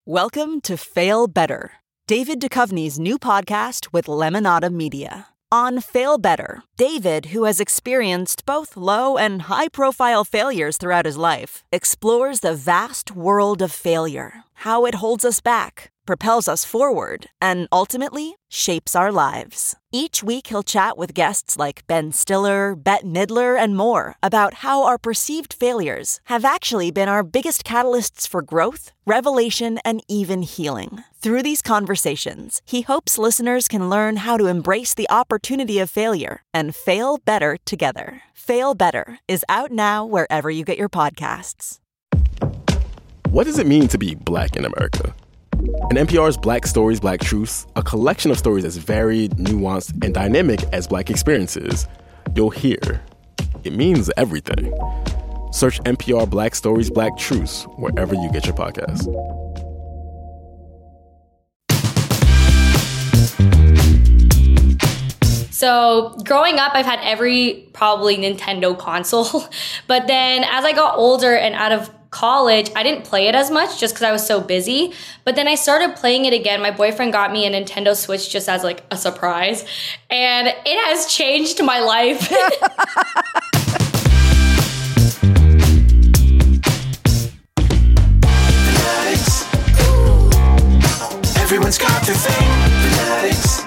Welcome to Fail Better, David Duchovny's new podcast with Lemonada Media. On Fail Better, David, who has experienced both low and high-profile failures throughout his life, explores the vast world of failure, how it holds us back, propels us forward, and ultimately shapes our lives. Each week he'll chat with guests like Ben Stiller, Bette Midler, and more about how our perceived failures have actually been our biggest catalysts for growth, revelation, and even healing. Through these conversations, he hopes listeners can learn how to embrace the opportunity of failure and fail better together. Fail Better is out now wherever you get your podcasts. What does it mean to be Black in America? In NPR's Black Stories, Black Truths, a collection of stories as varied, nuanced, and dynamic as Black experiences, you'll hear it means everything. Search NPR Black Stories, Black Truths wherever you get your podcasts. So growing up, I've had every probably Nintendo console. But then as I got older and out of college, I didn't play it as much just because I was so busy. But then I started playing it again. My boyfriend got me a Nintendo Switch just as like a surprise. And it has changed my life. Fanatics. Everyone's got their thing. Fanatics.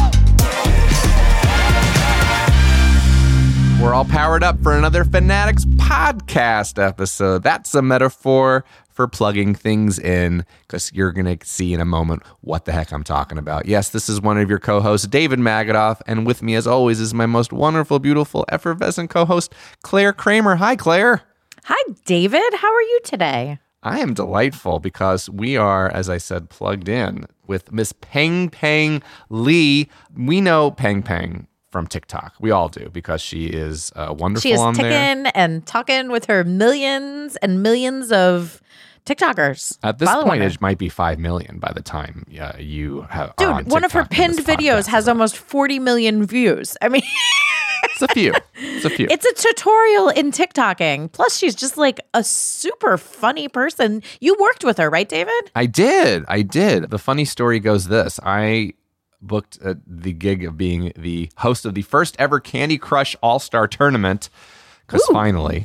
We're all powered up for another Fanatics podcast episode. That's a metaphor for plugging things in, because you're going to see in a moment what the heck I'm talking about. Yes, this is one of your co-hosts, David Magadoff, and with me, as always, is my most wonderful, beautiful, effervescent co-host, Claire Kramer. Hi, Claire. Hi, David. How are you today? I am delightful because we are, as I said, plugged in with Miss Peng Peng Lee. We know Peng Peng from TikTok. We all do, because she is wonderful. She is on ticking there and talking with her millions and millions of TikTokers. At this point, her. it might be 5 million by the time you have. Dude, one of her pinned videos has almost 40 million views. I mean, it's a few. It's a few. It's a tutorial in TikToking. Plus, she's just like a super funny person. You worked with her, right, David? I did. The funny story goes this. I booked the gig of being the host of the first ever Candy Crush All-Star Tournament, because finally,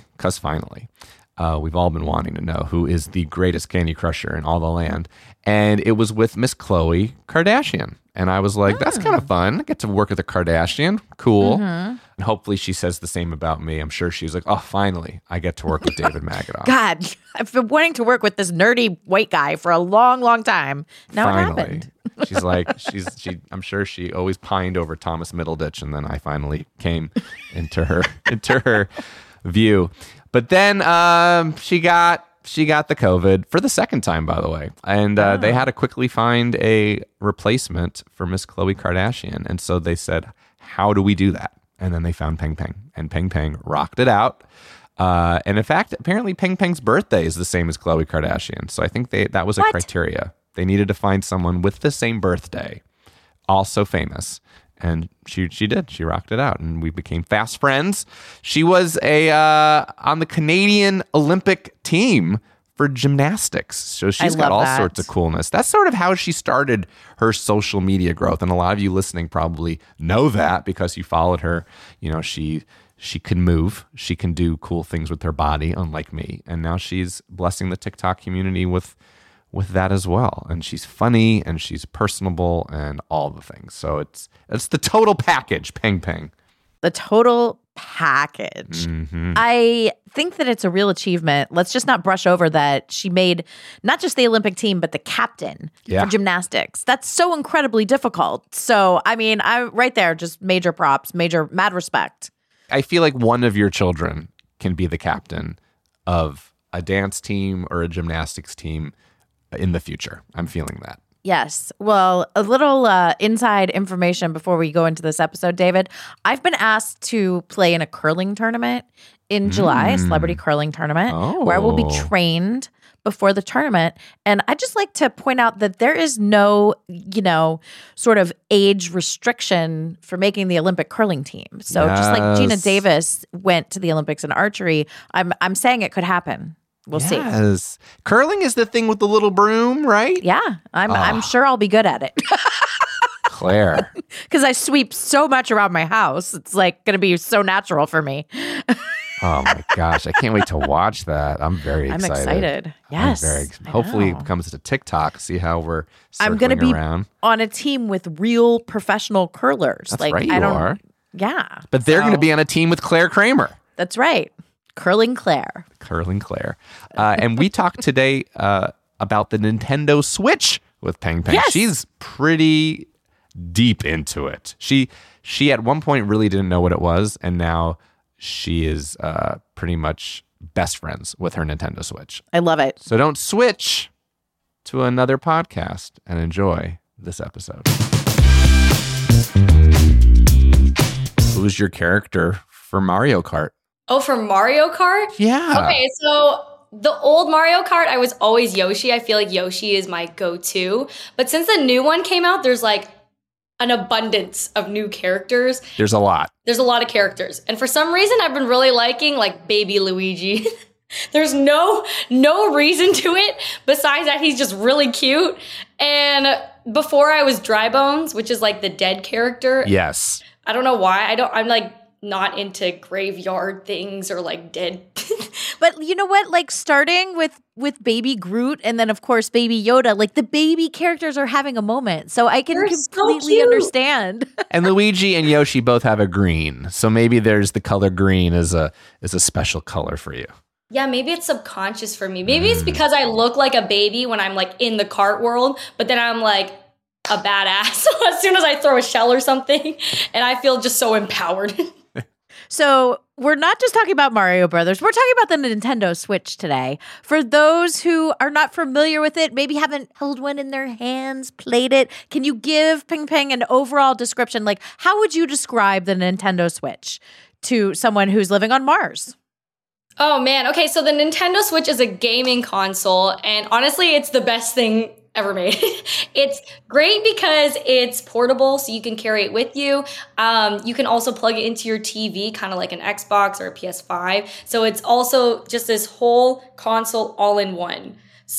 we've all been wanting to know who is the greatest Candy Crusher in all the land. And it was with Miss Khloe Kardashian. And I was like, that's kind of fun. I get to work with a Kardashian. Cool. Mm-hmm. And hopefully she says the same about me. I'm sure she's like, oh, finally, I get to work with David Magadoff. God, I've been wanting to work with this nerdy white guy for a long, long time. Now finally. It happened. She's like, I'm sure she always pined over Thomas Middleditch, and then I finally came into her view. But then she got the COVID for the second time, by the way. And they had to quickly find a replacement for Miss Khloe Kardashian. And so they said, how do we do that? And then they found Peng Peng, and Peng Peng rocked it out. And in fact, apparently Peng Peng's birthday is the same as Khloe Kardashian. So I think that was a criteria. They needed to find someone with the same birthday, also famous. And she did. She rocked it out, and we became fast friends. She was on the Canadian Olympic team for gymnastics. So she's got all sorts of coolness. That's sort of how she started her social media growth. And a lot of you listening probably know that because you followed her. You know, she can move. She can do cool things with her body, unlike me. And now she's blessing the TikTok community with that as well. And she's funny, and she's personable, and all the things. So it's the total package, Peng Peng. The total package. Mm-hmm. I think that it's a real achievement. Let's just not brush over that she made not just the Olympic team, but the captain for gymnastics. That's so incredibly difficult. So, I mean, right there, just major props, mad respect. I feel like one of your children can be the captain of a dance team or a gymnastics team in the future. I'm feeling that. Yes. Well, a little inside information before we go into this episode, David. I've been asked to play in a curling tournament in July, a celebrity curling tournament, where I will be trained before the tournament. And I'd just like to point out that there is no, sort of age restriction for making the Olympic curling team. So just like Gina Davis went to the Olympics in archery, I'm saying it could happen. We'll see. Yes. Curling is the thing with the little broom, right? Yeah, I'm sure I'll be good at it. Claire. Because I sweep so much around my house. It's like going to be so natural for me. Oh my gosh. I can't wait to watch that. I'm very excited. I'm excited. Yes. Hopefully it comes to TikTok. See how we're circling I'm going to be around. on a team with real professional curlers. That's right, you are. Yeah. But they're going to be on a team with Claire Kramer. That's right. Curling Claire. Curling Claire. And we talked today about the Nintendo Switch with Peng Peng. Yes. She's pretty deep into it. She at one point really didn't know what it was, and now she is pretty much best friends with her Nintendo Switch. I love it. So don't switch to another podcast and enjoy this episode. Who's your character for Mario Kart? Oh, for Mario Kart? Yeah. Okay, so the old Mario Kart, I was always Yoshi. I feel like Yoshi is my go-to. But since the new one came out, there's like an abundance of new characters. There's a lot. There's a lot of characters. And for some reason, I've been really liking like Baby Luigi. There's no reason to it besides that he's just really cute. And before I was Dry Bones, which is like the dead character. Yes. I don't know why. I'm like not into graveyard things or like dead. But you know what? Like starting with Baby Groot and then of course Baby Yoda, like the baby characters are having a moment. So I can They're so completely cute. understand. And Luigi and Yoshi both have a green. So maybe there's the color green as a special color for you. Yeah, maybe it's subconscious for me. Maybe it's because I look like a baby when I'm like in the kart world, but then I'm like a badass so as soon as I throw a shell or something, and I feel just so empowered. So we're not just talking about Mario Brothers. We're talking about the Nintendo Switch today. For those who are not familiar with it, maybe haven't held one in their hands, played it, can you give Peng Peng an overall description? Like, how would you describe the Nintendo Switch to someone who's living on Mars? Oh man, okay, so the Nintendo Switch is a gaming console, and honestly, it's the best thing ever made. It's great because it's portable, so you can carry it with you. You can also plug it into your TV, kind of like an Xbox or a PS5. So it's also just this whole console all in one.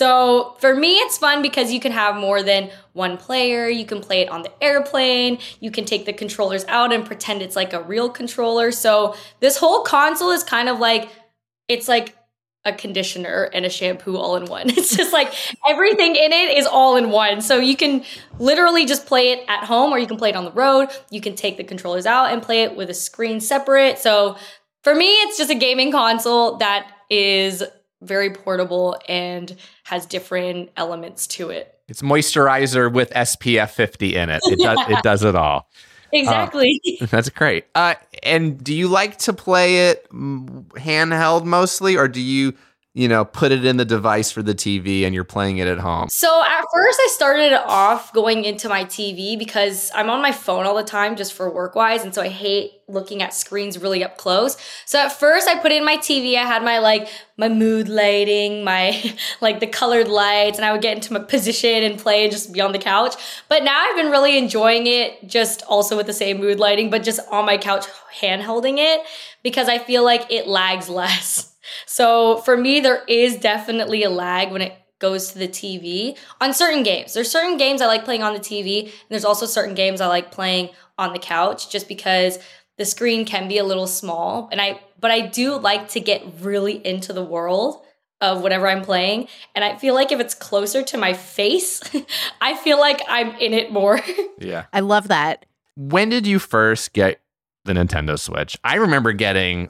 So for me, it's fun because you can have more than one player. You can play it on the airplane. You can take the controllers out and pretend it's like a real controller. So this whole console is kind of like, it's like a conditioner and a shampoo all in one. It's just like everything in it is all in one. So you can literally just play it at home or you can play it on the road. You can take the controllers out and play it with a screen separate. So for me, it's just a gaming console that is very portable and has different elements to it. It's moisturizer with SPF 50 in it. It does it all. Exactly. That's great. And do you like to play it handheld mostly, or do you put it in the device for the TV and you're playing it at home? So at first I started it off going into my TV because I'm on my phone all the time just for work-wise, and so I hate looking at screens really up close. So at first I put it in my TV. I had my mood lighting, my like the colored lights, and I would get into my position and play and just be on the couch. But now I've been really enjoying it just also with the same mood lighting, but just on my couch hand-holding it because I feel like it lags less. So for me, there is definitely a lag when it goes to the TV on certain games. There's certain games I like playing on the TV, and there's also certain games I like playing on the couch just because the screen can be a little small. But I do like to get really into the world of whatever I'm playing. And I feel like if it's closer to my face, I feel like I'm in it more. Yeah. I love that. When did you first get the Nintendo Switch? I remember getting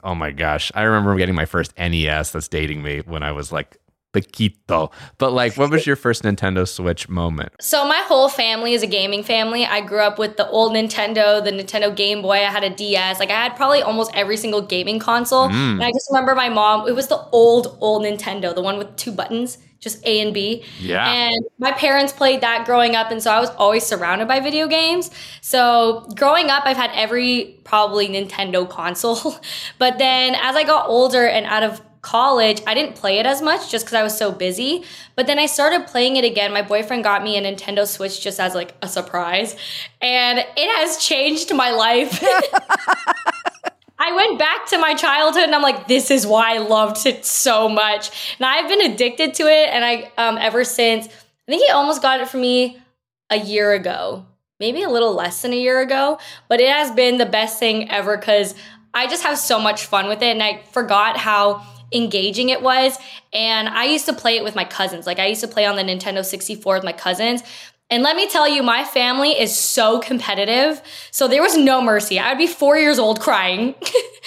my first NES. That's dating me, when I was like Paquito. But like, what was your first Nintendo Switch moment? So my whole family is a gaming family. I grew up with the old Nintendo, the Nintendo Game Boy. I had a DS. Like I had probably almost every single gaming console. And I just remember my mom, it was the old Nintendo, the one with two buttons, just A and B. Yeah. And my parents played that growing up. And so I was always surrounded by video games. So growing up, I've had every probably Nintendo console. But then as I got older and out of college, I didn't play it as much just because I was so busy. But then I started playing it again. My boyfriend got me a Nintendo Switch just as like a surprise. And it has changed my life. I I went back to my childhood and I'm like, this is why I loved it so much. And I've been addicted to it. And I, ever since, I think he almost got it for me a year ago, maybe a little less than a year ago, but it has been the best thing ever because I just have so much fun with it. And I forgot how engaging it was. And I used to play it with my cousins. Like I used to play on the Nintendo 64 with my cousins. And let me tell you, my family is so competitive. So there was no mercy. I would be 4 years old crying,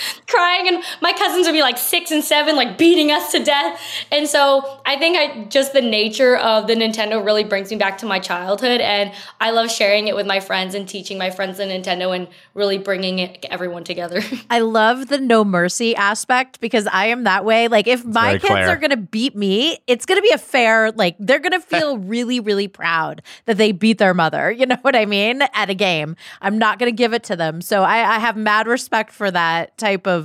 and my cousins would be like 6 and 7, like beating us to death. And so I think just the nature of the Nintendo really brings me back to my childhood. And I love sharing it with my friends and teaching my friends the Nintendo and really bringing everyone together. I love the no mercy aspect because I am that way. Like if my kids are going to beat me, it's going to be a fair, like they're going to feel really, really proud that they beat their mother. You know what I mean? At a game. I'm not going to give it to them. So I have mad respect for that type of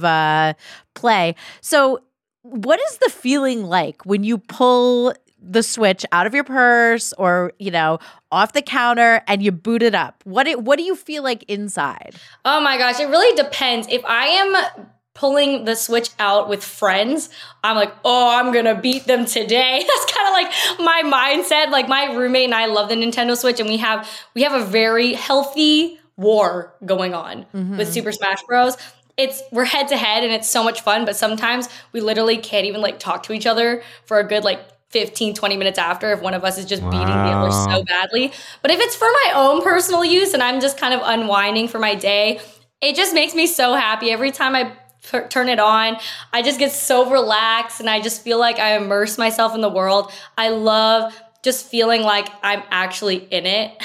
play. So what is the feeling like when you pull the Switch out of your purse or, you know, off the counter and you boot it up? What do you feel like inside? Oh my gosh, it really depends. If I am pulling the Switch out with friends, I'm like, oh, I'm gonna beat them today. That's kind of like my mindset. Like my roommate and I love the Nintendo Switch, and we have a very healthy war going on with Super Smash Bros. We're head to head and it's so much fun, but sometimes we literally can't even like talk to each other for a good like 15, 20 minutes after if one of us is just beating the other so badly. But if it's for my own personal use and I'm just kind of unwinding for my day, it just makes me so happy. Every time I turn it on, I just get so relaxed and I just feel like I immerse myself in the world. I love just feeling like I'm actually in it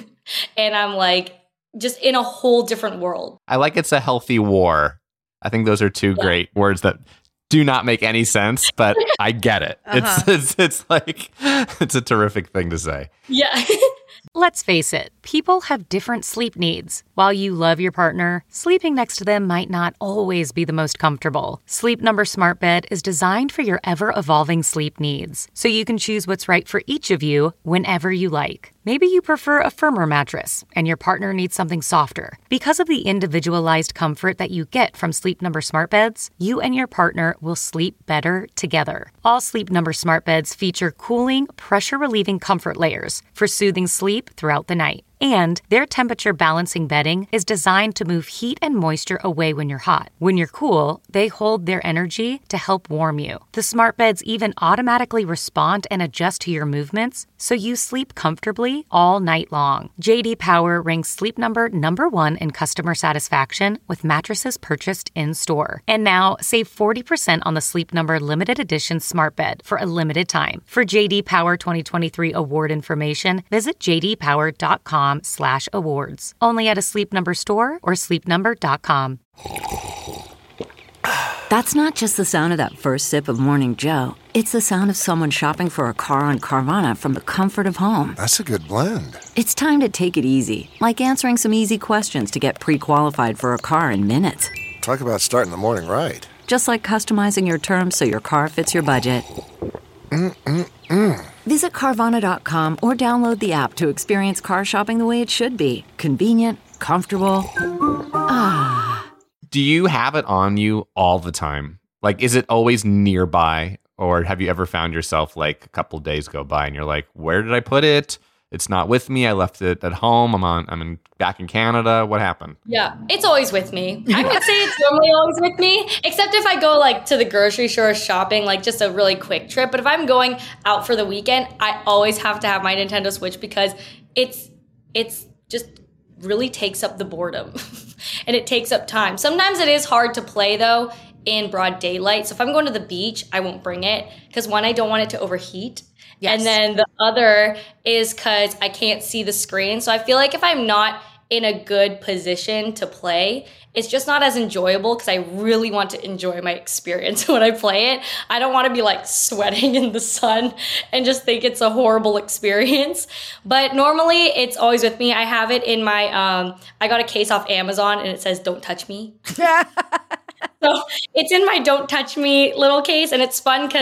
and I'm like just in a whole different world. I like it's a healthy war. I think those are two great words that do not make any sense, but I get it. It's like, it's a terrific thing to say. Yeah. Let's face it, people have different sleep needs. While you love your partner, sleeping next to them might not always be the most comfortable. Sleep Number Smart Bed is designed for your ever-evolving sleep needs, so you can choose what's right for each of you whenever you like. Maybe you prefer a firmer mattress and your partner needs something softer. Because of the individualized comfort that you get from Sleep Number Smart Beds, you and your partner will sleep better together. All Sleep Number Smart Beds feature cooling, pressure-relieving comfort layers for soothing sleep throughout the night. And their temperature balancing bedding is designed to move heat and moisture away when you're hot. When you're cool, they hold their energy to help warm you. The smart beds even automatically respond and adjust to your movements, so you sleep comfortably all night long. JD Power ranks Sleep Number #1 in customer satisfaction with mattresses purchased in-store. And now, save 40% on the Sleep Number limited edition smart bed for a limited time. For JD Power 2023 award information, visit jdpower.com/awards. Only at a Sleep Number store or sleepnumber.com. That's not just the sound of that first sip of Morning Joe. It's the sound of someone shopping for a car on Carvana from the comfort of home. That's a good blend. It's time to take it easy, like answering some easy questions to get pre-qualified for a car in minutes. Talk about starting the morning right. Just like customizing your terms so your car fits your budget. Visit Carvana.com or download the app to experience car shopping the way it should be. Convenient, comfortable. Do you have it on you all the time? Like, is it always nearby? Or have you ever found yourself like a couple days go by and you're like, where did I put it? It's not with me. I left it at home. I'm back in Canada. What happened? Yeah, it's always with me. I would say it's normally always with me, except if I go like to the grocery store shopping, like just a really quick trip. But if I'm going out for the weekend, I always have to have my Nintendo Switch because it's just really takes up the boredom and it takes up time. Sometimes it is hard to play though in broad daylight. So if I'm going to the beach, I won't bring it because one, I don't want it to overheat. Yes. And then the other is because I can't see the screen. So I feel like if I'm not in a good position to play, it's just not as enjoyable because I really want to enjoy my experience when I play it. I don't want to be like sweating in the sun and just think it's a horrible experience. But normally it's always with me. I have it in my, I got a case off Amazon and it says, "Don't touch me." So it's in my "Don't touch me" little case, and it's fun because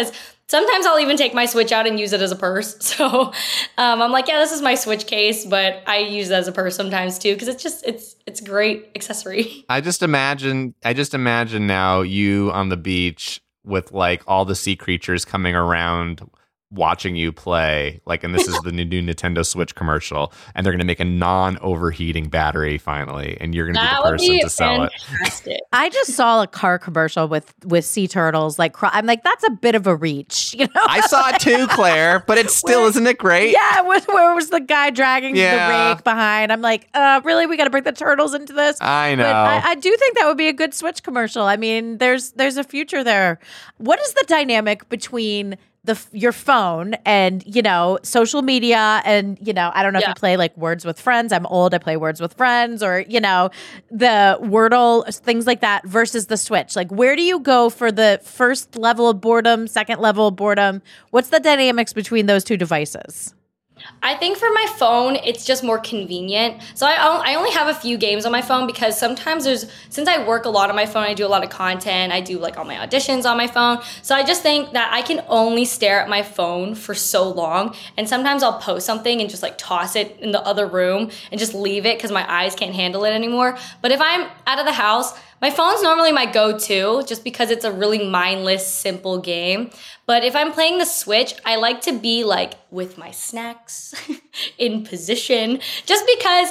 Sometimes I'll even take my Switch out and use it as a purse. So I'm like, yeah, this is my Switch case, but I use it as a purse sometimes too because it's a great accessory. I just imagine now you on the beach with like all the sea creatures coming around watching you play, like, and this is the new Nintendo Switch commercial, and they're going to make a non-overheating battery finally, and you're going to be the person to sell it. I just saw a car commercial with sea turtles. Like, I'm like, that's a bit of a reach, you know? I saw it too, Claire, but it's still, isn't it great? Yeah, where was the guy dragging the rake behind? I'm like, really? We got to bring the turtles into this? I know. But I do think that would be a good Switch commercial. I mean, there's a future there. What is the dynamic between your phone and, you know, social media and, you know, I don't know if you play like Words with Friends. I'm old. I play Words with Friends or, you know, the Wordle, things like that versus the Switch. Like, where do you go for the first level of boredom, second level of boredom? What's the dynamics between those two devices? I think for my phone, it's just more convenient. So I only have a few games on my phone because sometimes since I work a lot on my phone, I do a lot of content, I do like all my auditions on my phone. So I just think that I can only stare at my phone for so long. And sometimes I'll post something and just like toss it in the other room and just leave it because my eyes can't handle it anymore. But if I'm out of the house, my phone's normally my go-to just because it's a really mindless, simple game. But if I'm playing the Switch, I like to be like with my snacks in position just because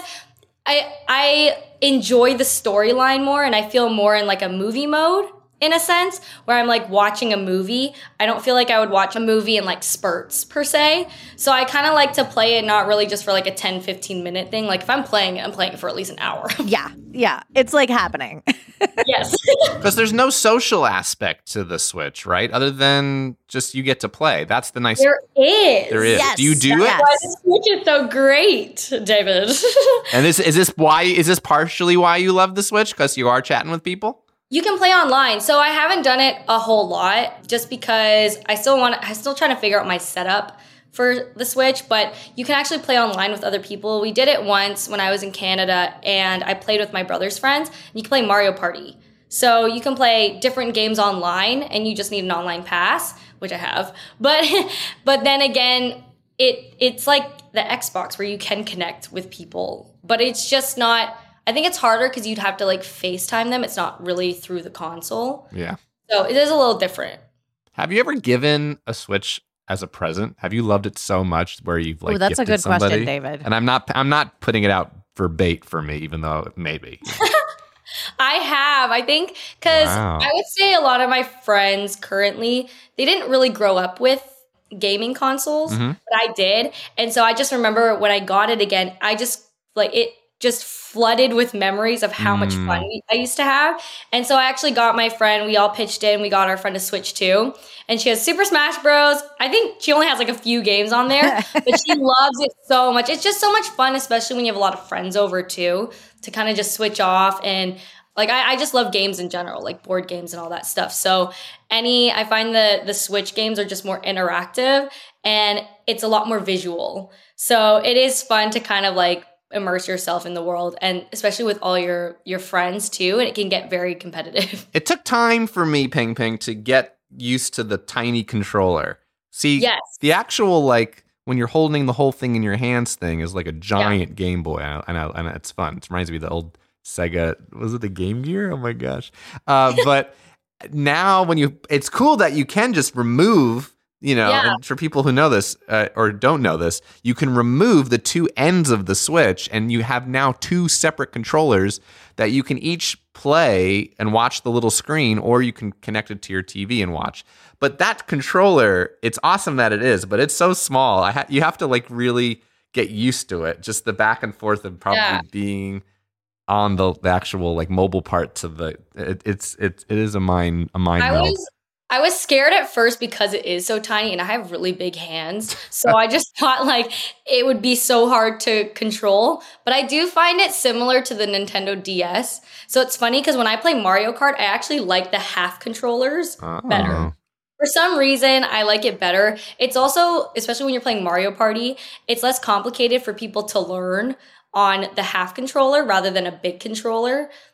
I enjoy the storyline more and I feel more in like a movie mode in a sense where I'm like watching a movie. I don't feel like I would watch a movie in like spurts per se. So I kind of like to play it not really just for like a 10-15 minute thing. Like if I'm playing it, I'm playing it for at least an hour. Yeah. It's like happening. Yes. Because there's no social aspect to the Switch, right? Other than just you get to play. That's the nice. There is. There is. Yes. Do you do it? Why the Switch is so great, David. And is this partially why you love the Switch? Because you are chatting with people? You can play online. So I haven't done it a whole lot just because I'm still trying to figure out my setup for the Switch, but you can actually play online with other people. We did it once when I was in Canada and I played with my brother's friends. You can play Mario Party. So you can play different games online and you just need an online pass, which I have. But then again, it's like the Xbox where you can connect with people, but it's just not. I think it's harder because you'd have to like FaceTime them. It's not really through the console. Yeah. So it is a little different. Have you ever given a Switch as a present? Have you loved it so much where you've like that's a gifted good somebody? question, David. And I'm not putting it out for bait for me, even though maybe. I have. I think because I would say a lot of my friends currently, they didn't really grow up with gaming consoles, but I did. And so I just remember when I got it again, I just like it just flooded with memories of how much fun I used to have. And so I actually got my friend, we all pitched in, we got our friend a Switch too. And she has Super Smash Bros. I think she only has like a few games on there, but she loves it so much. It's just so much fun, especially when you have a lot of friends over too, to kind of just switch off. And like, I just love games in general, like board games and all that stuff. So I find the Switch games are just more interactive and it's a lot more visual. So it is fun to kind of like immerse yourself in the world, and especially with all your friends too, and it can get very competitive. It took time for me, Ping Ping, to get used to the tiny controller. See, the actual like when you're holding the whole thing in your hands thing is like a giant Game Boy, and it's fun. It reminds me of the old Sega. Was it the Game Gear? Oh my gosh! But now it's cool that you can just remove. You know, and for people who know this or don't know this, you can remove the two ends of the Switch and you have now two separate controllers that you can each play and watch the little screen, or you can connect it to your TV and watch. But that controller, it's awesome that it is, but it's so small. You have to like really get used to it. Just the back and forth of probably being on the actual like mobile part to the it is a mind meld. I was scared at first because it is so tiny and I have really big hands. So I just thought like it would be so hard to control. But I do find it similar to the Nintendo DS. So it's funny because when I play Mario Kart, I actually like the half controllers better. For some reason, I like it better. It's also, especially when you're playing Mario Party, it's less complicated for people to learn on the half controller rather than a big controller.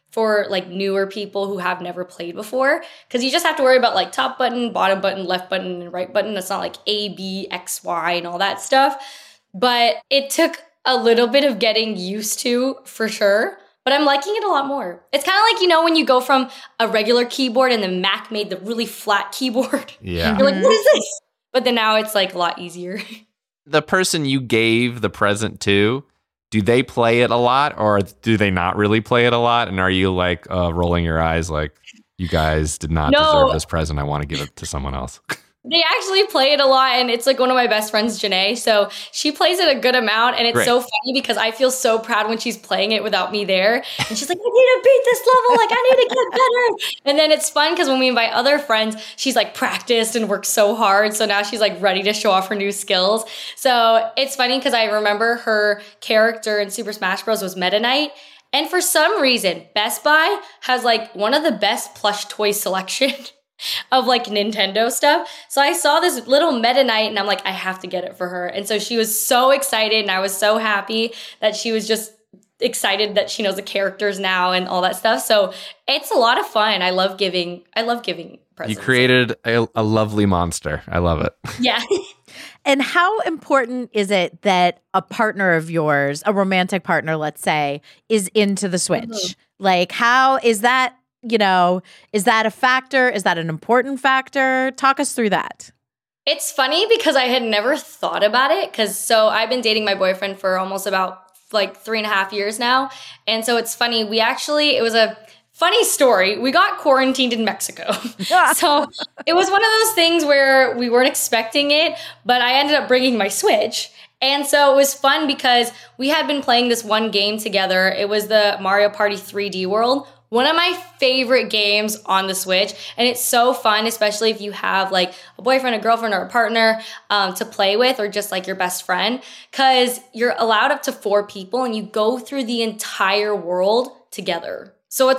for like newer people who have never played before, because you just have to worry about like top button, bottom button, left button, and right button. It's not like A, B, X, Y, and all that stuff. But it took a little bit of getting used to for sure. But I'm liking it a lot more. It's kind of like, you know, when you go from a regular keyboard and the Mac made the really flat keyboard. Yeah. You're like, what is this? But then now it's like a lot easier. The person you gave the present to, do they play it a lot or do they not really play it a lot? And are you like rolling your eyes like, you guys did not deserve this present. I want to give it to someone else. They actually play it a lot, and it's like one of my best friends, Janae. So she plays it a good amount, and it's so funny because I feel so proud when she's playing it without me there. And she's like, I need to beat this level. Like, I need to get better. And then it's fun because when we invite other friends, she's like practiced and worked so hard. So now she's like ready to show off her new skills. So it's funny because I remember her character in Super Smash Bros. Was Meta Knight. And for some reason, Best Buy has like one of the best plush toy selection of like Nintendo stuff. So I saw this little Meta Knight and I'm like, I have to get it for her. And so she was so excited and I was so happy that she was just excited that she knows the characters now and all that stuff. So it's a lot of fun. I love giving presents. You created a lovely monster. I love it. Yeah. And how important is it that a partner of yours, a romantic partner, let's say, is into the Switch? Mm-hmm. Like, how is that? You know, is that a factor? Is that an important factor? Talk us through that. It's funny because I had never thought about it. So I've been dating my boyfriend for almost about like 3.5 years now. And so it's funny. It was a funny story. We got quarantined in Mexico. So it was one of those things where we weren't expecting it, but I ended up bringing my Switch. And so it was fun because we had been playing this one game together. It was the Mario Party 3D World. One of my favorite games on the Switch. And it's so fun, especially if you have like a boyfriend, a girlfriend, or a partner to play with, or just like your best friend, because you're allowed up to 4 people and you go through the entire world together. So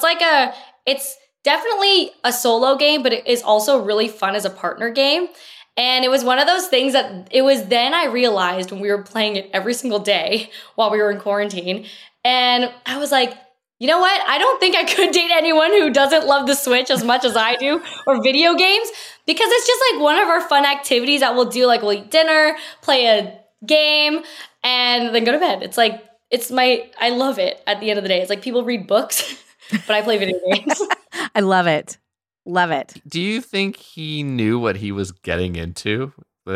it's definitely a solo game, but it is also really fun as a partner game. And it was one of those things that it was then I realized when we were playing it every single day while we were in quarantine. And I was like, you know what? I don't think I could date anyone who doesn't love the Switch as much as I do, or video games, because it's just like one of our fun activities that we'll do. Like we'll eat dinner, play a game, and then go to bed. It's like, I love it at the end of the day. It's like people read books, but I play video games. I love it. Love it. Do you think he knew what he was getting into?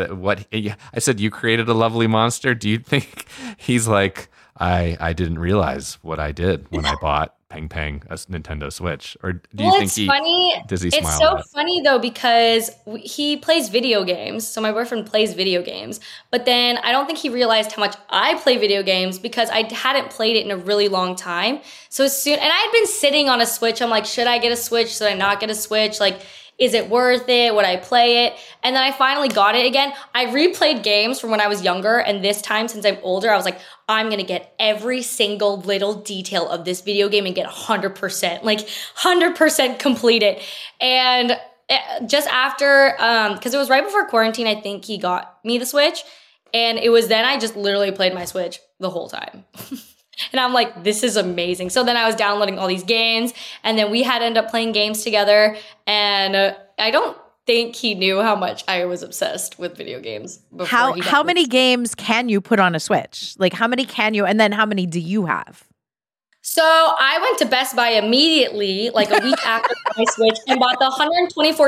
I said you created a lovely monster. Do you think he's like, I didn't realize what I did when I bought Peng Peng a Nintendo Switch? Or do you think it's funny. Does he smile? It's so funny though, because he plays video games. So my boyfriend plays video games, but then I don't think he realized how much I play video games because I hadn't played it in a really long time. So and I'd been sitting on a Switch. I'm like, should I get a Switch? Should I not get a Switch? Like, is it worth it? Would I play it? And then I finally got it again. I replayed games from when I was younger. And this time, since I'm older, I was like, I'm going to get every single little detail of this video game and get 100%, like 100% complete it. And just after, because it was right before quarantine, I think he got me the Switch. And it was then I just literally played my Switch the whole time. And I'm like, this is amazing. So then I was downloading all these games, and then we had to end up playing games together. And I don't think he knew how much I was obsessed with video games. How many games can you put on a Switch? Like, how many can you, and then how many do you have? So I went to Best Buy immediately, like a week after my Switch, and bought the 124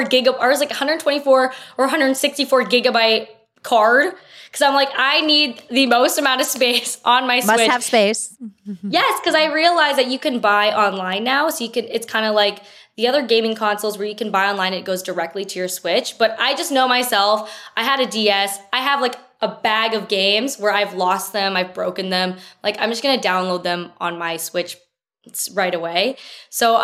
or 164 gigabyte card. Because I'm like, I need the most amount of space on my Switch. Must have space. Yes, because I realized that you can buy online now. So it's kind of like the other gaming consoles where you can buy online. It goes directly to your Switch. But I just know myself. I had a DS. I have like a bag of games where I've lost them. I've broken them. Like, I'm just going to download them on my Switch right away. So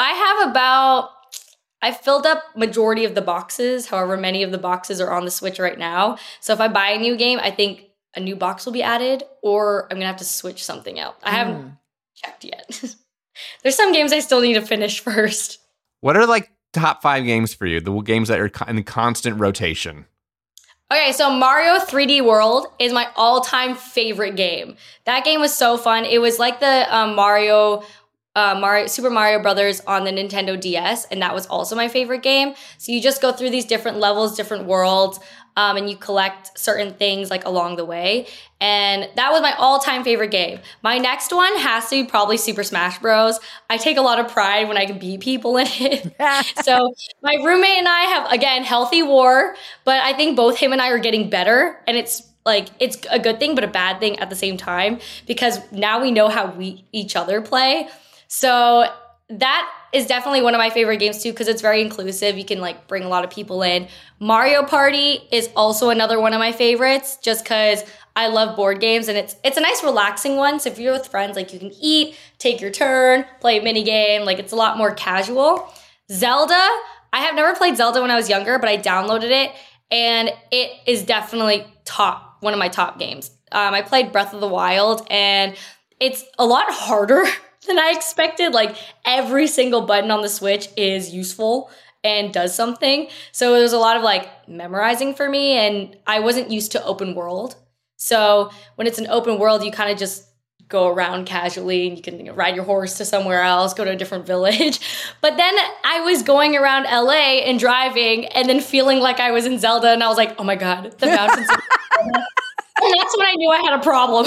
I've filled up majority of the boxes, however many of the boxes are on the Switch right now. So if I buy a new game, I think a new box will be added, or I'm going to have to switch something out. I haven't checked yet. There's some games I still need to finish first. What are like top 5 games for you? The games that are in constant rotation. Okay, so Mario 3D World is my all-time favorite game. That game was so fun. It was like the Mario Super Mario Brothers on the Nintendo DS, and that was also my favorite game. So you just go through these different levels, different worlds, and you collect certain things like along the way. And that was my all-time favorite game. My next one has to be probably Super Smash Bros. I take a lot of pride when I can beat people in it. So my roommate and I have, again, healthy war, but I think both him and I are getting better, and it's a good thing, but a bad thing at the same time, because now we know how each other play. So that is definitely one of my favorite games too, because it's very inclusive. You can like bring a lot of people in. Mario Party is also another one of my favorites, just because I love board games, and it's a nice relaxing one. So if you're with friends, like you can eat, take your turn, play a mini game. Like it's a lot more casual. Zelda, I have never played Zelda when I was younger, but I downloaded it, and it is definitely one of my top games. I played Breath of the Wild, and it's a lot harder than I expected. Like every single button on the Switch is useful and does something. So there's a lot of like memorizing for me, and I wasn't used to open world. So when it's an open world, you kind of just go around casually, and you can ride your horse to somewhere else, go to a different village. But then I was going around LA and driving, and then feeling like I was in Zelda, and I was like, oh my God, the mountains. And that's when I knew I had a problem.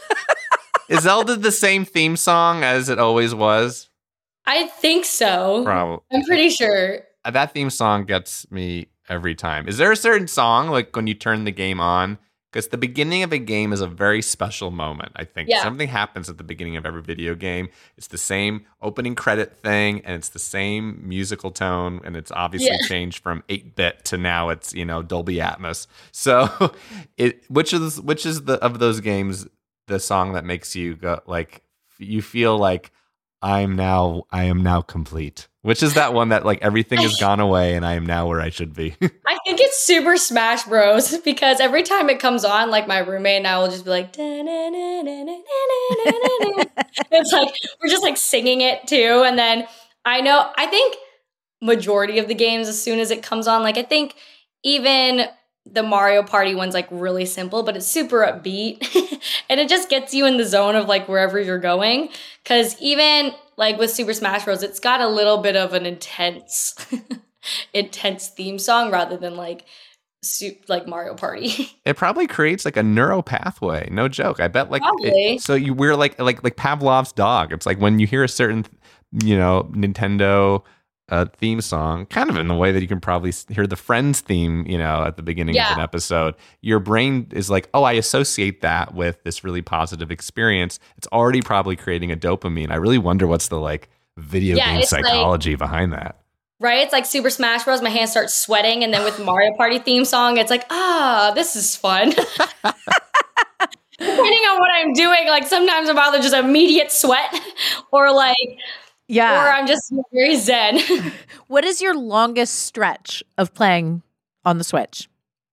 Is Zelda the same theme song as it always was? I think so. Probably. I'm pretty sure. That theme song gets me every time. Is there a certain song, like when you turn the game on? Because the beginning of a game is a very special moment, I think. Yeah. Something happens at the beginning of every video game. It's the same opening credit thing, and it's the same musical tone, and it's obviously changed from 8-bit to now it's, Dolby Atmos. So which is of those games the song that makes you go like you feel like I am now complete? Which is that one that like everything has gone away and I am now where I should be? I think it's Super Smash Bros. Because every time it comes on, like my roommate and I will just be like, it's like we're just like singing it too. And then I think majority of the games, as soon as it comes on, like I think even the Mario Party one's like really simple, but it's super upbeat. And it just gets you in the zone of like wherever you're going. Cause even like with Super Smash Bros, it's got a little bit of an intense theme song rather than like Mario Party. It probably creates like a neural pathway. No joke. I bet like we're like Pavlov's dog. It's like when you hear a certain, Nintendo theme song, kind of in the way that you can probably hear the Friends theme, at the beginning of an episode, your brain is like, oh, I associate that with this really positive experience. It's already probably creating a dopamine. I really wonder what's the like video game psychology behind that. Right? It's like Super Smash Bros. My hands start sweating, and then with Mario Party theme song, it's like, this is fun. Depending on what I'm doing, like sometimes I'm either just immediate sweat or like, or I'm just very zen. What is your longest stretch of playing on the Switch?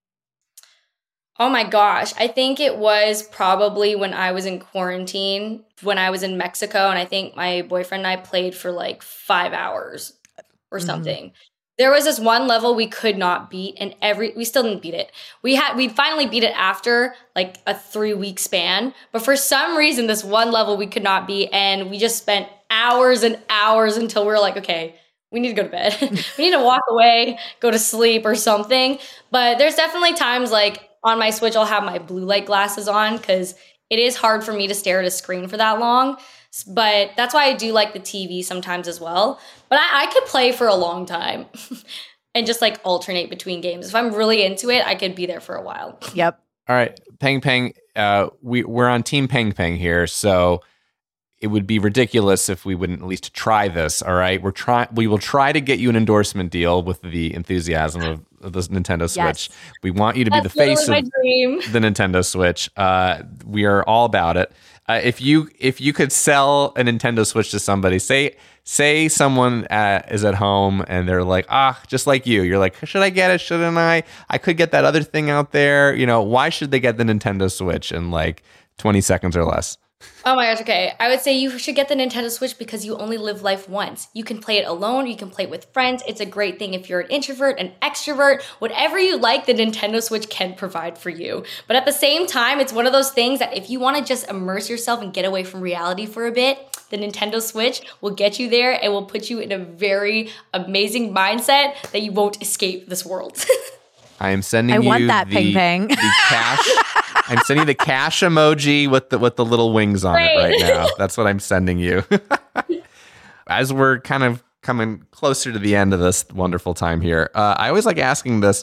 Oh my gosh. I think it was probably when I was in quarantine, when I was in Mexico, and I think my boyfriend and I played for like 5 hours or something. There was this one level we could not beat, and we still didn't beat it. We finally beat it after like a 3-week span, but for some reason, this one level we could not beat, and we just spent hours and hours until we were like, okay, we need to go to bed. We need to walk away, go to sleep or something. But there's definitely times like on my Switch, I'll have my blue light glasses on because it is hard for me to stare at a screen for that long. But that's why I do like the TV sometimes as well. But I could play for a long time and just like alternate between games. If I'm really into it, I could be there for a while. Yep. All right, Peng Peng, we're on Team Peng Peng here, so it would be ridiculous if we wouldn't at least try this. All right, we will try to get you an endorsement deal with the enthusiasm of the Nintendo Switch. Yes. We want you to be the face of the Nintendo Switch. We are all about it. If you could sell a Nintendo Switch to somebody, say someone is at home and they're like, just like you're like, should I get it? Shouldn't I? I could get that other thing out there. Why should they get the Nintendo Switch in like 20 seconds or less? Oh my gosh, okay. I would say you should get the Nintendo Switch because you only live life once. You can play it alone, you can play it with friends. It's a great thing if you're an introvert, an extrovert, whatever you like, the Nintendo Switch can provide for you. But at the same time, it's one of those things that if you want to just immerse yourself and get away from reality for a bit, the Nintendo Switch will get you there and will put you in a very amazing mindset that you won't escape this world. I am sending you want that, Ping Ping. the cash. I'm sending you the cash emoji with the little wings on it right now. That's what I'm sending you. As we're kind of coming closer to the end of this wonderful time here, I always like asking this,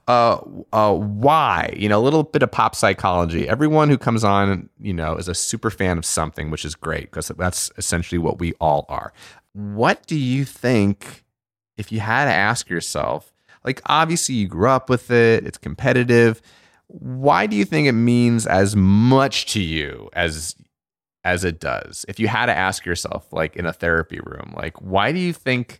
why? A little bit of pop psychology. Everyone who comes on, is a super fan of something, which is great because that's essentially what we all are. What do you think, if you had to ask yourself, like obviously you grew up with it, it's competitive. Why do you think it means as much to you as it does? If you had to ask yourself, like in a therapy room, like why do you think,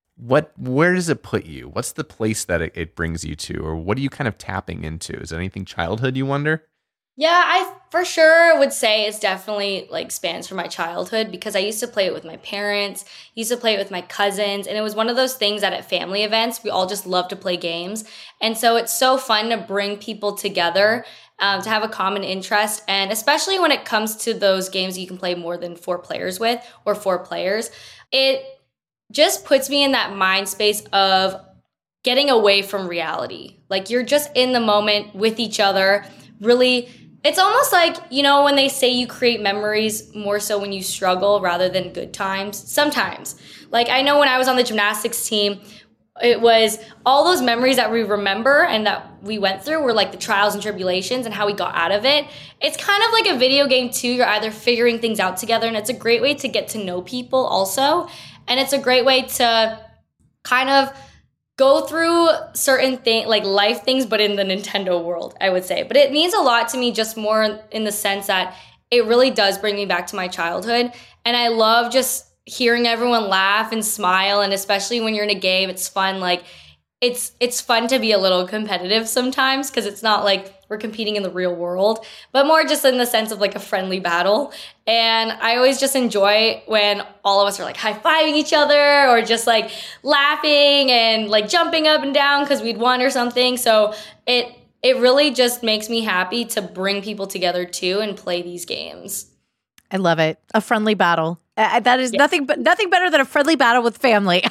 where does it put you? What's the place that it brings you to? Or what are you kind of tapping into? Is it anything childhood, you wonder? Yeah, I for sure would say it's definitely like spans from my childhood because I used to play it with my parents, used to play it with my cousins, and it was one of those things that at family events, we all just love to play games. And so it's so fun to bring people together to have a common interest. And especially when it comes to those games you can play more than 4 players with or 4 players, it just puts me in that mind space of getting away from reality. Like you're just in the moment with each other, really. It's almost like, when they say you create memories more so when you struggle rather than good times. Sometimes. Like I know when I was on the gymnastics team, it was all those memories that we remember and that we went through were like the trials and tribulations and how we got out of it. It's kind of like a video game too. You're either figuring things out together, and it's a great way to get to know people also. And it's a great way to kind of go through certain things, like life things, but in the Nintendo world, I would say. But it means a lot to me just more in the sense that it really does bring me back to my childhood. And I love just hearing everyone laugh and smile. And especially when you're in a game, it's fun. Like it's fun to be a little competitive sometimes because it's not like we're competing in the real world, but more just in the sense of like a friendly battle. And I always just enjoy when all of us are like high-fiving each other or just like laughing and like jumping up and down because we'd won or something. So it really just makes me happy to bring people together too and play these games. I love it. A friendly battle. That is nothing better than a friendly battle with family.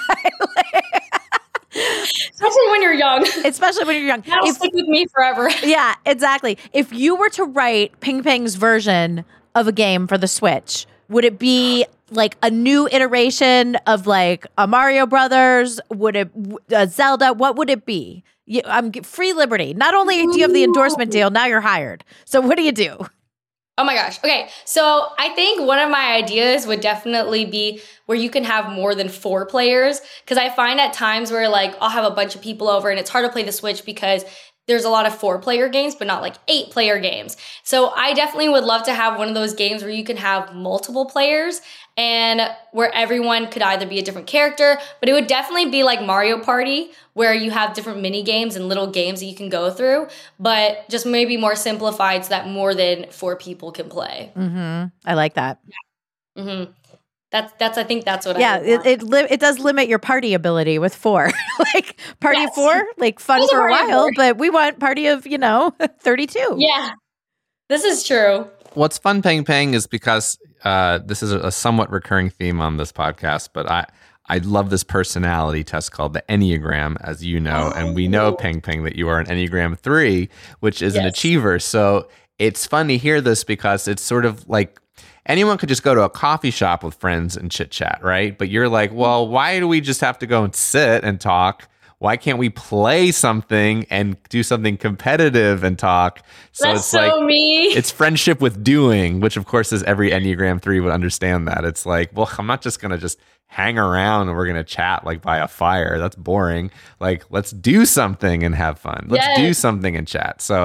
Especially when you're young. That'll stick with me forever. Yeah, exactly. If you were to write Ping Ping's version of a game for the Switch, would it be like a new iteration of like a Mario Brothers? Would it Zelda? What would it be? I'm free liberty. Not only do you have the endorsement deal, now you're hired. So what do you do? Oh my gosh. Okay. So I think one of my ideas would definitely be where you can have more than 4 players. Because I find at times where like I'll have a bunch of people over and it's hard to play the Switch because there's a lot of 4-player games, but not like 8-player games. So I definitely would love to have one of those games where you can have multiple players and where everyone could either be a different character, but it would definitely be like Mario Party where you have different mini games and little games that you can go through, but just maybe more simplified so that more than 4 people can play. Mm-hmm. I like that. Yeah. Mm-hmm. I think that's what I want. It does limit your party ability with 4. Like party of 4, like fun for a while, but we want party of, 32. Yeah. This is true. What's fun, Ping Ping, is because this is a somewhat recurring theme on this podcast, but I love this personality test called the Enneagram, as you know, and we know, Ping Ping, that you are an Enneagram 3, which is an achiever. So it's fun to hear this because it's sort of like anyone could just go to a coffee shop with friends and chit chat, right? But you're like, well, why do we just have to go and sit and talk? Why can't we play something and do something competitive and talk? So That's it's so like me. It's friendship with doing, which of course is every Enneagram 3 would understand that. It's like, well, I'm not just going to just hang around and we're going to chat like by a fire. That's boring. Like, let's do something and have fun. Let's do something and chat. So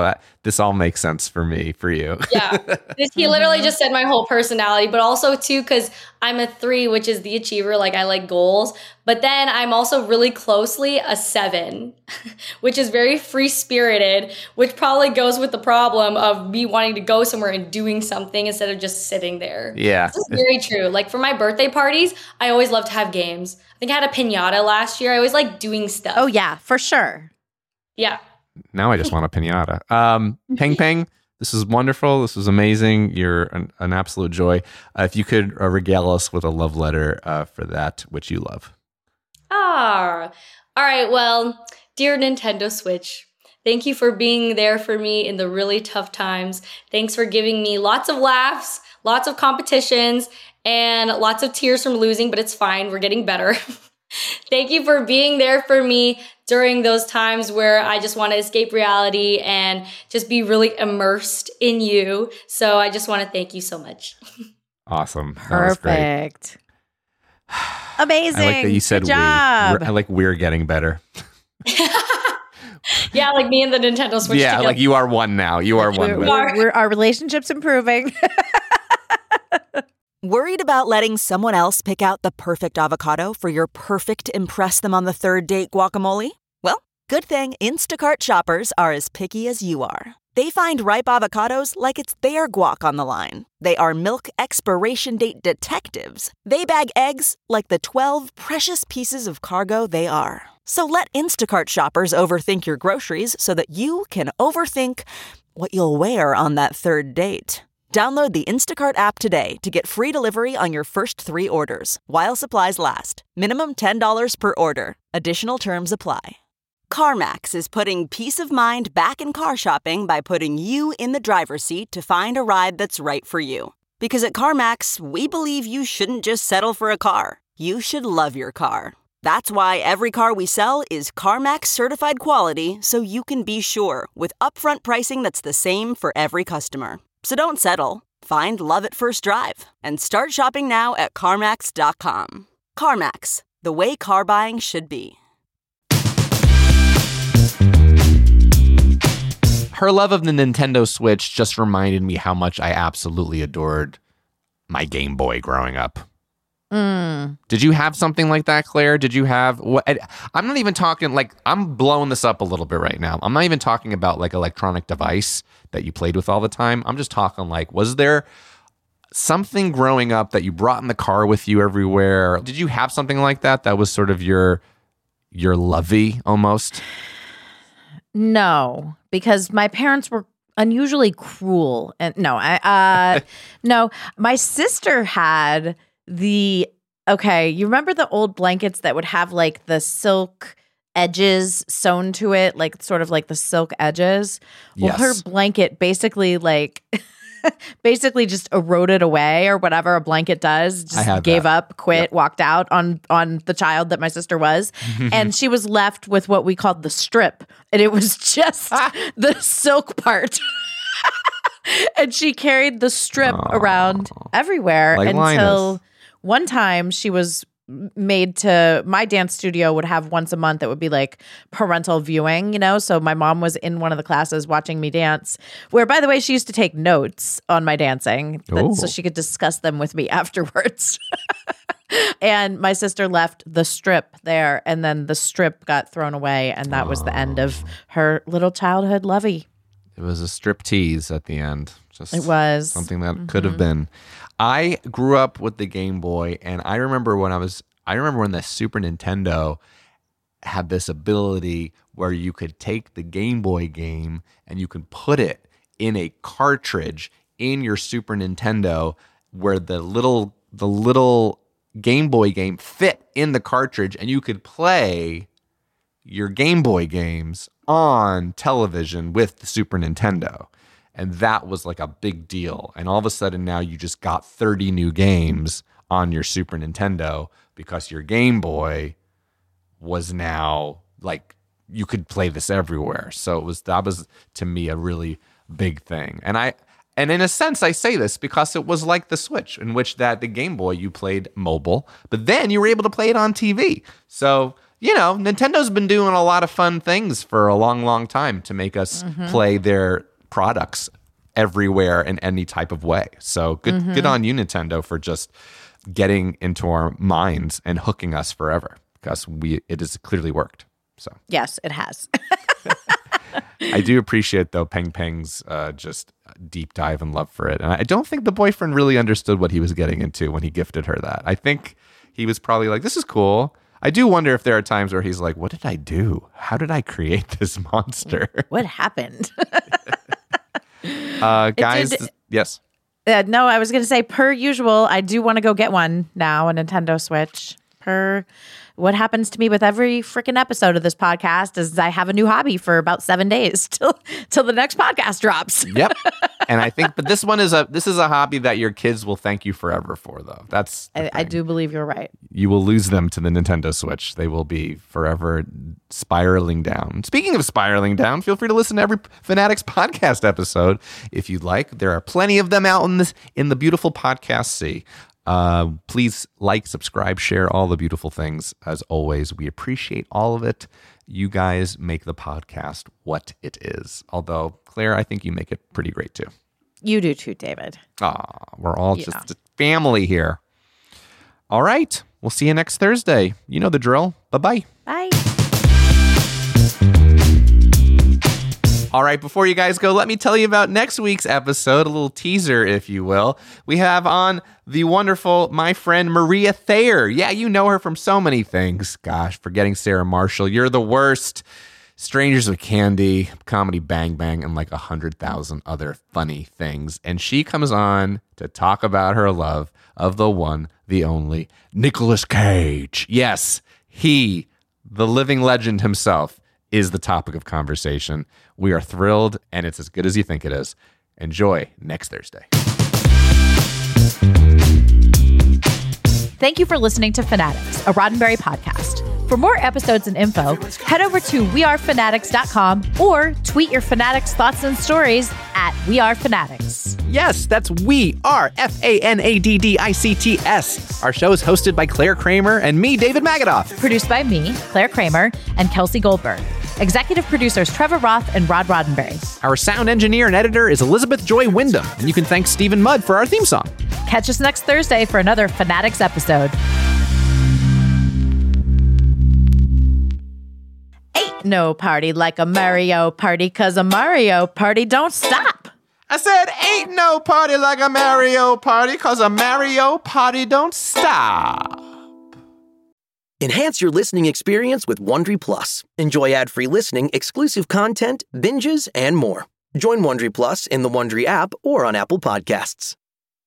this all makes sense for you. Yeah. He literally just said my whole personality, but also too, because I'm a 3, which is the achiever. Like I like goals, but then I'm also really closely a 7, which is very free spirited, which probably goes with the problem of me wanting to go somewhere and doing something instead of just sitting there. Yeah. This is very true. Like for my birthday parties, I always love to have games. I think I had a piñata last year. I always like doing stuff. Oh yeah, for sure. Yeah. Now I just want a piñata. Peng Peng, this is wonderful. This was amazing. You're an absolute joy. If you could regale us with a love letter for that which you love. All right. Well, dear Nintendo Switch, thank you for being there for me in the really tough times. Thanks for giving me lots of laughs, lots of competitions, and lots of tears from losing, but it's fine. We're getting better. Thank you for being there for me during those times where I just want to escape reality and just be really immersed in you. So I just want to thank you so much. Awesome. That was great. Perfect. Amazing. I like that you said Good job. I like we're getting better. Yeah, like me and the Nintendo Switch Yeah, together. like you are one now. You are one. Our relationship's improving. Worried about letting someone else pick out the perfect avocado for your perfect impress them on the third date guacamole? Well, good thing Instacart shoppers are as picky as you are. They find ripe avocados like it's their guac on the line. They are milk expiration date detectives. They bag eggs like the 12 precious pieces of cargo they are. So let Instacart shoppers overthink your groceries so that you can overthink what you'll wear on that third date. Download the Instacart app today to get free delivery on your first 3 orders, while supplies last. Minimum $10 per order. Additional terms apply. CarMax is putting peace of mind back in car shopping by putting you in the driver's seat to find a ride that's right for you. Because at CarMax, we believe you shouldn't just settle for a car. You should love your car. That's why every car we sell is CarMax certified quality, so you can be sure with upfront pricing that's the same for every customer. So don't settle. Find love at first drive and start shopping now at CarMax.com. CarMax, the way car buying should be. Her love of the Nintendo Switch just reminded me how much I absolutely adored my Game Boy growing up. Did you have something like that, Claire? Did you have what? I'm not even talking like I'm blowing this up a little bit right now. I'm not even talking about like electronic device that you played with all the time. I'm just talking like, was there something growing up that you brought in the car with you everywhere? Did you have something like that that was sort of your lovey almost? No, because my parents were unusually cruel. And no, no, my sister had you remember the old blankets that would have like the silk edges sewn to it, like sort of like the silk edges? Well, her blanket basically basically just eroded away or whatever a blanket does, just gave up, quit, walked out on the child that my sister was. And she was left with what we called the strip. And it was just the silk part. And she carried the strip around everywhere like until Linus. One time she was made to, my dance studio would have once a month that would be like parental viewing, so my mom was in one of the classes watching me dance, where by the way she used to take notes on my dancing so she could discuss them with me afterwards. And my sister left the strip there, and then the strip got thrown away, and that was the end of her little childhood lovey. It was a strip tease at the end. It was something that could have been. I grew up with the Game Boy, and I remember when the Super Nintendo had this ability where you could take the Game Boy game and you could put it in a cartridge in your Super Nintendo, where the little Game Boy game fit in the cartridge, and you could play your Game Boy games on television with the Super Nintendo. And that was like a big deal. And all of a sudden now you just got 30 new games on your Super Nintendo because your Game Boy was now like, you could play this everywhere. So that was to me a really big thing. And in a sense I say this because it was like the Switch, in which that the Game Boy you played mobile, but then you were able to play it on TV. So Nintendo's been doing a lot of fun things for a long, long time to make us play their products everywhere in any type of way. So good on you, Nintendo, for just getting into our minds and hooking us forever, because it has clearly worked. So yes, it has. I do appreciate, though, Peng Peng's just deep dive and love for it. And I don't think the boyfriend really understood what he was getting into when he gifted her that. I think he was probably like, this is cool. I do wonder if there are times where he's like, what did I do? How did I create this monster? What happened? Guys, yes. No, I was going to say, per usual, I do want to go get one now, a Nintendo Switch. What happens to me with every freaking episode of this podcast is I have a new hobby for about 7 days till the next podcast drops. Yep. And I think, but this is a hobby that your kids will thank you forever for, though. That's I do believe you're right. You will lose them to the Nintendo Switch. They will be forever spiraling down. Speaking of spiraling down, feel free to listen to every Fanatics podcast episode if you'd like. There are plenty of them out in the beautiful podcast sea. Please like, subscribe, share all the beautiful things. As always, we appreciate all of it. You guys make the podcast what it is. Although, Claire, I think you make it pretty great too. You do too, David. We're all just a family here. All right. We'll see you next Thursday. You know the drill. Bye-bye. Bye. All right, before you guys go, let me tell you about next week's episode, a little teaser, if you will. We have on the wonderful, my friend, Maria Thayer. Yeah, you know her from so many things. Gosh, forgetting Sarah Marshall. You're the worst. Strangers with Candy, Comedy Bang Bang, and like 100,000 other funny things. And she comes on to talk about her love of the one, the only, Nicolas Cage. Yes, he, the living legend himself, is the topic of conversation. We are thrilled, and it's as good as you think it is. Enjoy next Thursday. Thank you for listening to Fanatics, a Roddenberry podcast. For more episodes and info, head over to wearefanatics.com or tweet your Fanatics thoughts and stories at wearefanatics. Yes, that's We Are, FANADDICTS. Our show is hosted by Claire Kramer and me, David Magadoff. Produced by me, Claire Kramer, and Kelsey Goldberg. Executive producers Trevor Roth and Rod Roddenberry. Our sound engineer and editor is Elizabeth Joy Wyndham, and you can thank Stephen Mudd for our theme song. Catch us next Thursday for another Fanatics episode. Ain't no party like a Mario party, 'cause a Mario party don't stop. I said, ain't no party like a Mario party, 'cause a Mario party don't stop. Enhance your listening experience with Wondery Plus. Enjoy ad-free listening, exclusive content, binges, and more. Join Wondery Plus in the Wondery app or on Apple Podcasts.